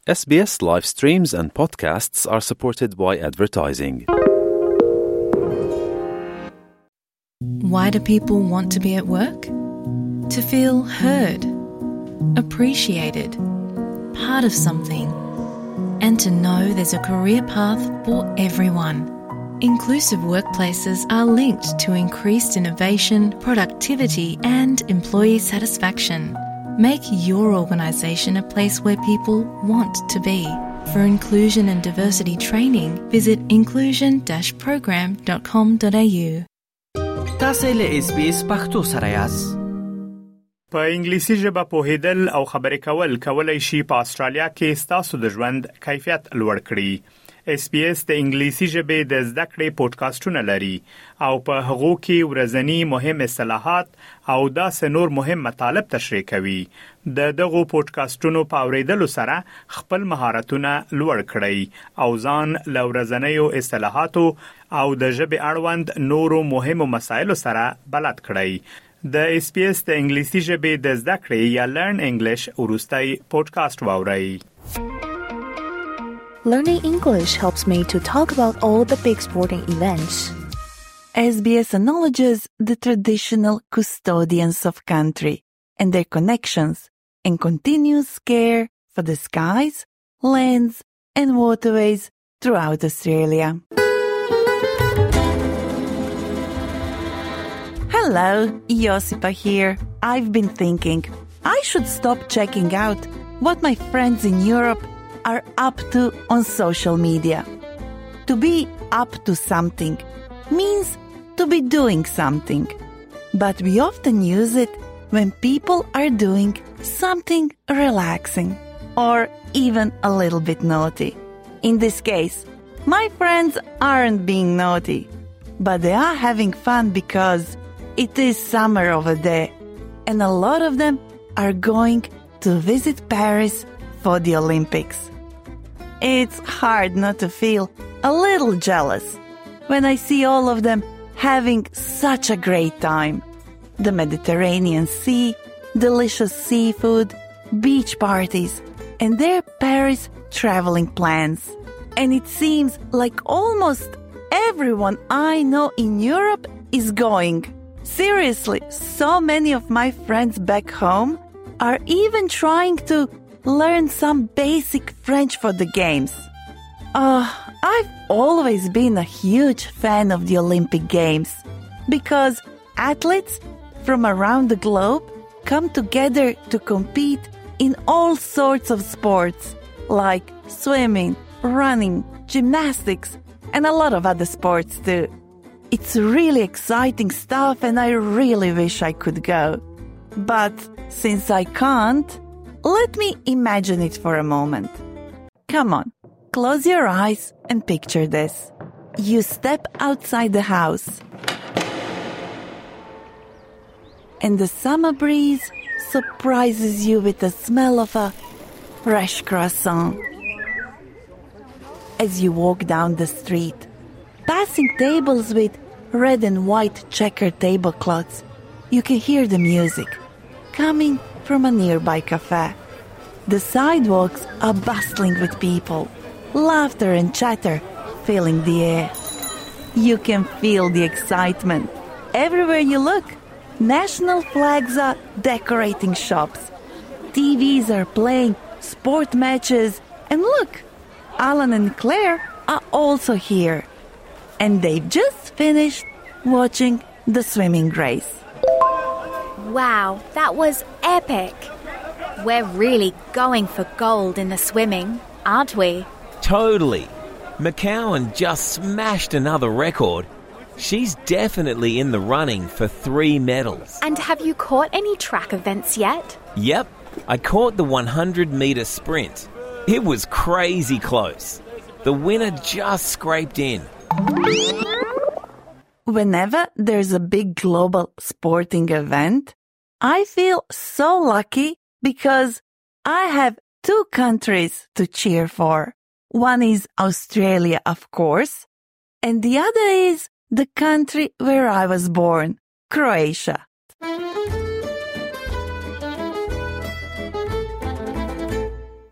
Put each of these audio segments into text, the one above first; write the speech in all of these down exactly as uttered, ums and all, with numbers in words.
S B S live streams and podcasts are supported by advertising. Why do people want to be at work? To feel heard, appreciated, part of something, and to know there's a career path for everyone. Inclusive workplaces are linked to increased innovation, productivity, and employee satisfaction. Make your organisation a place where people want to be. For inclusion and diversity training, visit inclusion dash program dot com dot a u. تاسو له اس بي اس پښتو سره یاست. په انګلیسي ژبه پوهیدل او خبرې کول کولای شي په استرالیا کې ستاسو د ژوند کیفیت لوړ کړي. اس بي اس د انګلیسي ژبې د زده کړې پودکاسټونه لري او په هغو کې ورځنی مهم اصطلاحات او داسې نور مهم مطالب تشریح کوي. د دغو پودکاسټونو په اوریدلو سره خپل مهارتونه لوړ کړئ او ځان له ورځنیو اصطلاحاتو او د ژبې اړوند نورو مهمو مسایلو سره بلد کړئ. د اس بي اس د انګلیسي ژبې د زده کړې یا لرن انګلیش وروستي پودکاسټ واورئ. Learning English helps me to talk about all the big sporting events. S B S acknowledges the traditional custodians of country and their connections and continuous care for the skies, lands and waterways throughout Australia. Hello, Josipa here. I've been thinking I should stop checking out what my friends in Europe are up to on social media. To be up to something means to be doing something, but we often use it when people are doing something relaxing or even a little bit naughty. In this case, my friends aren't being naughty, but they are having fun because it is summer over there, and a lot of them are going to visit Paris for the Olympics. It's hard not to feel a little jealous when I see all of them having such a great time. The Mediterranean Sea, delicious seafood, beach parties, and their Paris traveling plans. And it seems like almost everyone I know in Europe is going. Seriously, so many of my friends back home are even trying to learn some basic French for the games. Oh, I've always been a huge fan of the Olympic Games because athletes from around the globe come together to compete in all sorts of sports like swimming, running, gymnastics, and a lot of other sports too. It's really exciting stuff and I really wish I could go. But since I can't, let me imagine it for a moment. Come on, close your eyes and picture this. You step outside the house, and the summer breeze surprises you with the smell of a fresh croissant. As you walk down the street, passing tables with red and white checkered tablecloths, you can hear the music coming from a nearby cafe. The sidewalks are bustling with people, laughter and chatter filling the air. You can feel the excitement. Everywhere you look, national flags are decorating shops. T Vs are playing sport matches. And look, Alan and Claire are also here. And they've just finished watching the swimming race. Wow, that was epic. We're really going for gold in the swimming, aren't we? Totally. McCowan just smashed another record. She's definitely in the running for three medals. And have you caught any track events yet? Yep, I caught the one hundred metre sprint. It was crazy close. The winner just scraped in. Whenever there's a big global sporting event, I feel so lucky because I have two countries to cheer for. One is Australia, of course, and the other is the country where I was born, Croatia.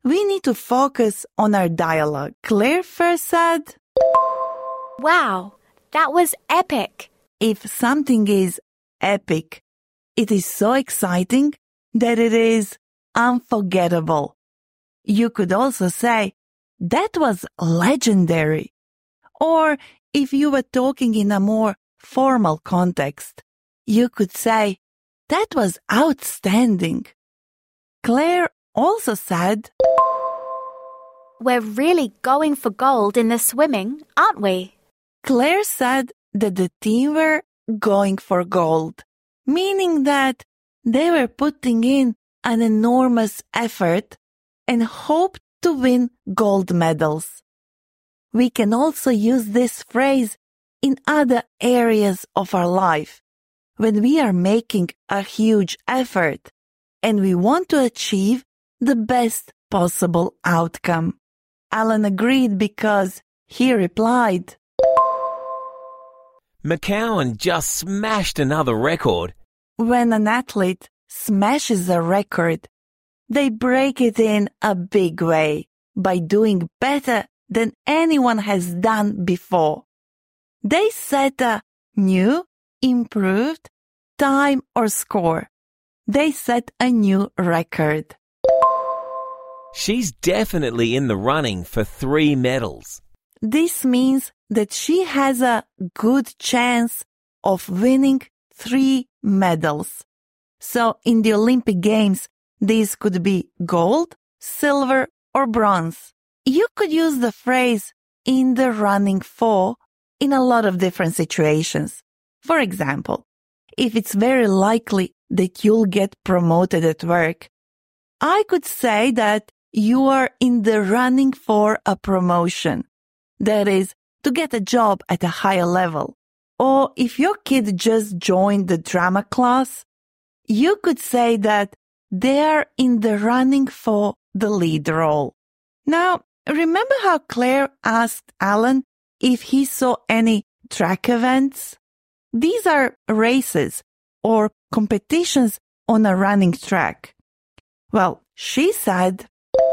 we need to focus on our dialogue. Claire first said, Wow, that was epic. if something is epic, it is so exciting that it is unforgettable. You could also say, that was legendary. Or if you were talking in a more formal context, you could say, that was outstanding. Claire also said, We're really going for gold in the swimming, aren't we? Claire said that the team were going for gold, meaning that they were putting in an enormous effort and hoped to win gold medals. We can also use this phrase in other areas of our life when we are making a huge effort and we want to achieve the best possible outcome. Alan agreed because he replied, McCowan just smashed another record. when an athlete smashes a record, they break it in a big way by doing better than anyone has done before. They set a new, improved time or score. They set a new record. She's definitely in the running for three medals. This means that she has a good chance of winning three medals. So in the Olympic Games, these could be gold, silver, or bronze. You could use the phrase in the running for in a lot of different situations. For example, if it's very likely that you'll get promoted at work, I could say that you are in the running for a promotion. That is, to get a job at a higher level. Or if your kid just joined the drama class, you could say that they are in the running for the lead role. Now, remember how Claire asked Alan if he saw any track events? These are races or competitions on a running track. Well, she said,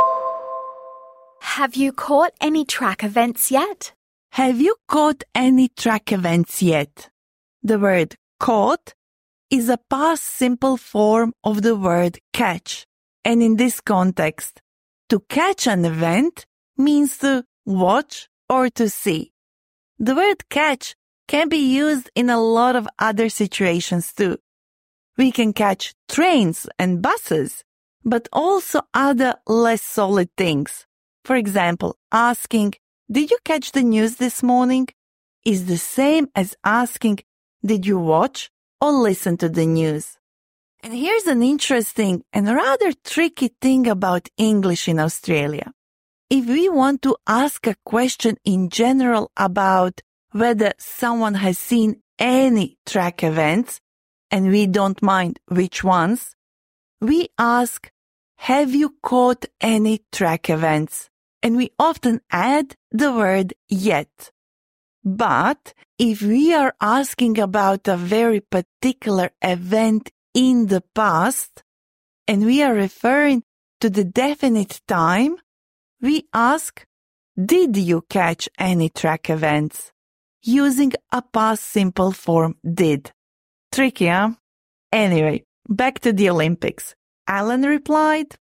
Have you caught any track events yet? Have you caught any track events yet? The word caught is a past simple form of the word catch. And in this context, to catch an event means to watch or to see. The word catch can be used in a lot of other situations too. We can catch trains and buses, but also other less solid things. For example, asking, did you catch the news this morning? Is the same as asking, did you watch or listen to the news? And here's an interesting and rather tricky thing about English in Australia. If we want to ask a question in general about whether someone has seen any track events, and we don't mind which ones, we ask, have you caught any track events? And we often add the word yet. But if we are asking about a very particular event in the past, and we are referring to the definite time, we ask, did you catch any track events? Using a past simple form did. Tricky, huh? Anyway, back to the Olympics. Alan replied,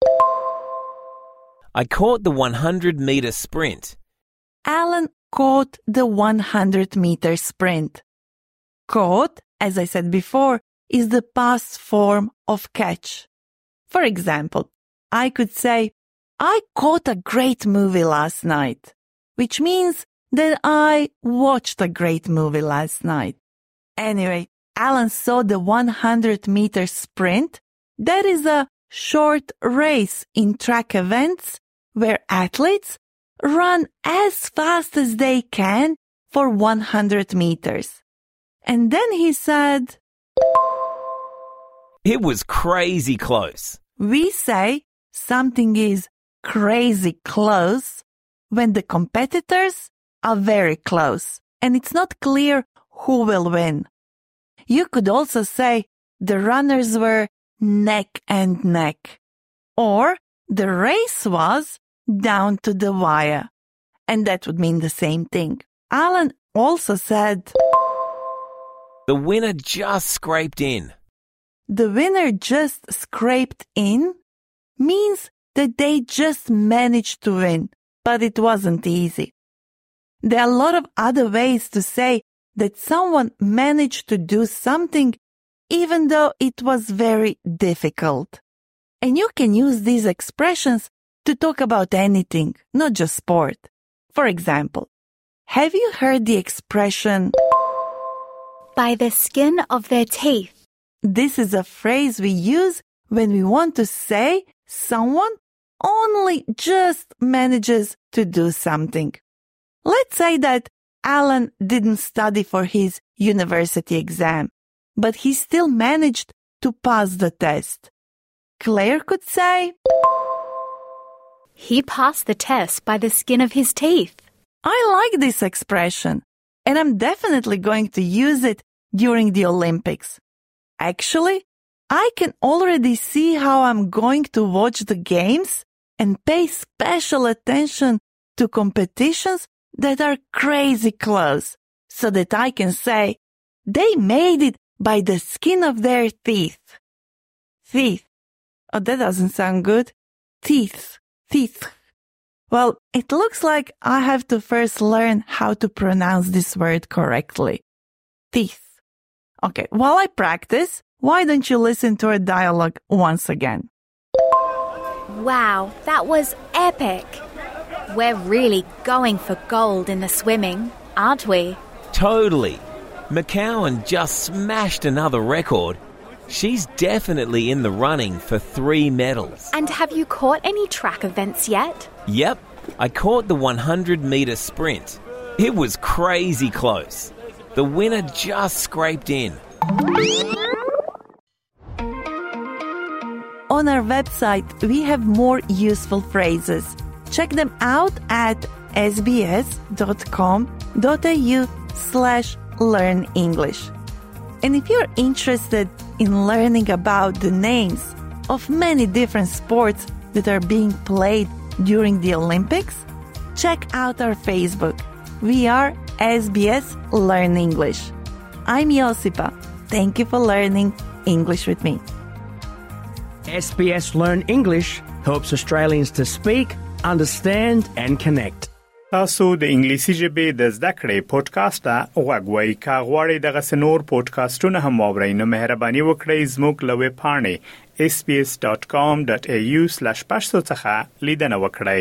I caught the one hundred meter sprint. Alan caught the one hundred meter sprint. Caught, as I said before, is the past form of catch. For example, I could say, I caught a great movie last night, which means that I watched a great movie last night. Anyway, Alan saw the one hundred meter sprint. That is a short race in track events where athletes run as fast as they can for one hundred meters. And then he said, It was crazy close. we say something is crazy close when the competitors are very close and it's not clear who will win. You could also say the runners were neck and neck, or The race was down to the wire. And that would mean the same thing. Alan also said, The winner just scraped in. the winner just scraped in means that they just managed to win, but it wasn't easy. There are a lot of other ways to say that someone managed to do something even though it was very difficult. And you can use these expressions to talk about anything, not just sport. For example, have you heard the expression, By the skin of their teeth. this is a phrase we use when we want to say someone only just manages to do something. Let's say that Alan didn't study for his university exam, but he still managed to pass the test. Claire could say, He passed the test by the skin of his teeth. I like this expression, and I'm definitely going to use it during the Olympics. Actually, I can already see how I'm going to watch the games and pay special attention to competitions that are crazy close, so that I can say, they made it by the skin of their teeth. Teeth. Oh, that doesn't sound good. Teeth. Teeth. Well, it looks like I have to first learn how to pronounce this word correctly. Teeth. Okay, while I practice, why don't you listen to our dialogue once again? Wow, that was epic. We're really going for gold in the swimming, aren't we? Totally. McCowan just smashed another record. She's definitely in the running for three medals. And have you caught any track events yet? Yep, I caught the one hundred metre sprint. It was crazy close. The winner just scraped in. On our website, we have more useful phrases. Check them out at sbs.com.au slash learn English. And if you're interested in learning about the names of many different sports that are being played during the Olympics, check out our Facebook. We are S B S Learn English. I'm Josipa. Thank you for learning English with me. S B S Learn English helps Australians to speak, understand and connect. تاسو د انګلیسي ژبې د زده کړې پودکاسټ ته وګورئ. کا غواړئ دغه سنور پودکاسټونه هم واورئ نو مهرباني وکړئ زموږ له ویب پاڼې اس بي اس ډاټ کام ډاټ اي یو سلیش پښتو څخه لیدنه وکړئ.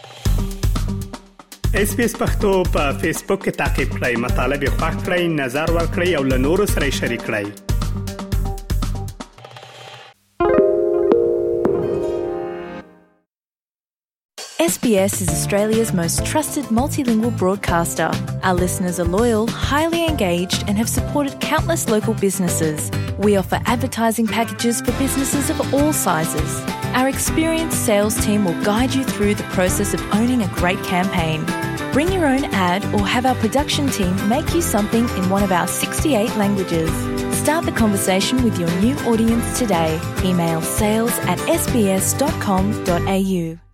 اس بي اس پښتو په فیسبوک کې تعقیب کړئ، مطالب یې خوښ کړئ، نظر ورکړئ او له نورو سره شریک کړئ. S B S is Australia's most trusted multilingual broadcaster. Our listeners are loyal, highly engaged and have supported countless local businesses. We offer advertising packages for businesses of all sizes. Our experienced sales team will guide you through the process of owning a great campaign. Bring your own ad or have our production team make you something in one of our sixty-eight languages. Start the conversation with your new audience today. Email sales at s b s dot com dot a u.